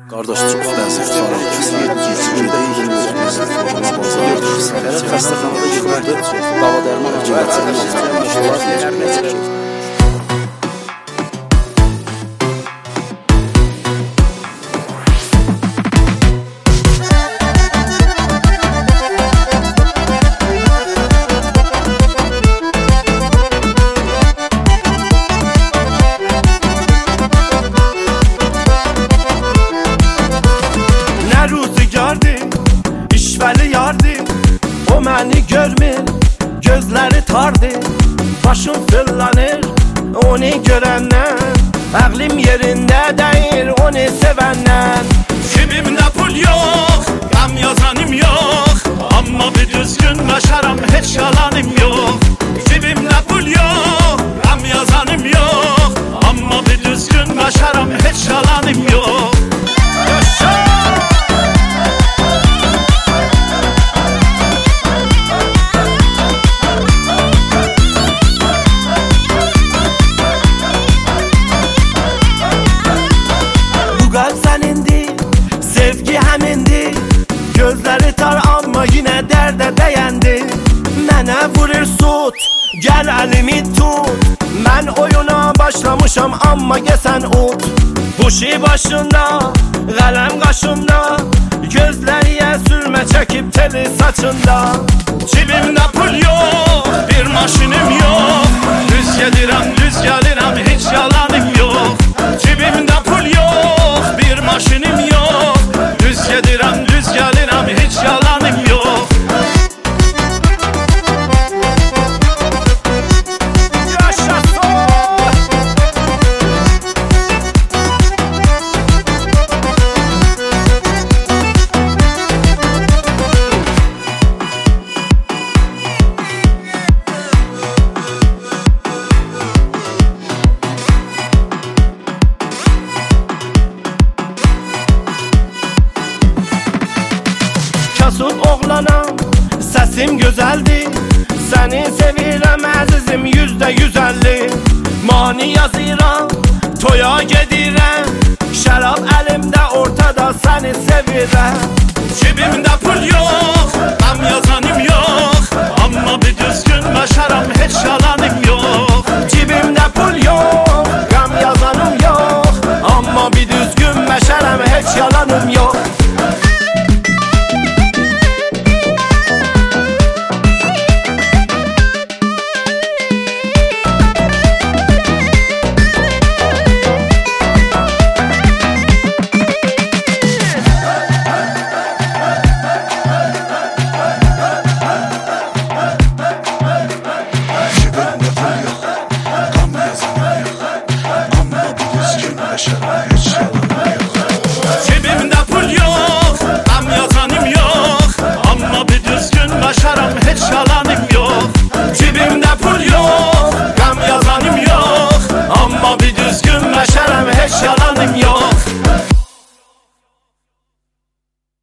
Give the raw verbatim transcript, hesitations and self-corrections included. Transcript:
Qardaş, çox təəssüf çarə gəlsin. Xəstəxanada yığıldı, dava dərman həkimləri. İşvəli yardı, o məni görmür, gözləri tardı. Başım fırlanır, onu görəndən, əqlim yerində deyir, onu sevəndən. Cibimdə pul yox, qəm yazanım yox, amma bir düzgün başaram, heç yalanım yox. Cibimdə pul yox, qəm yazanım yox, amma bir düzgün başaram, heç yalanım yox. Sevgi həmindir, gözləri tar amma yenə dərdə dəyəndi. Mənə vurur sut, gəl əlimi tut, mən oyuna başlamışam amma gəsən ut. Bu şey başında, qələm qaşımda, gözləriyə sürmə çəkib teli saçında. Cibimdə pul yox, bir maşınım yox, düz gedirəm, düz gəlirəm, heç yalanım yox. Cibimdə pul yox, bir maşınım yox, düz gedirəm, düz gəlirəm, heç yalanım yox. Kasıb oğlanam, səsim gözəldir, səni sevirəm əzizim yüzdə yüz əlli. Mani yazıram, toya gedirəm, şərab əlimdə ortada səni sevirəm. Cibimdə pul yox, qəm yazanım yox, amma bir düzgün başaram, heç yalanım yox. Cibimdə pul yox, qəm yazanım yox, amma bir düzgün başaram, heç yalanım yox.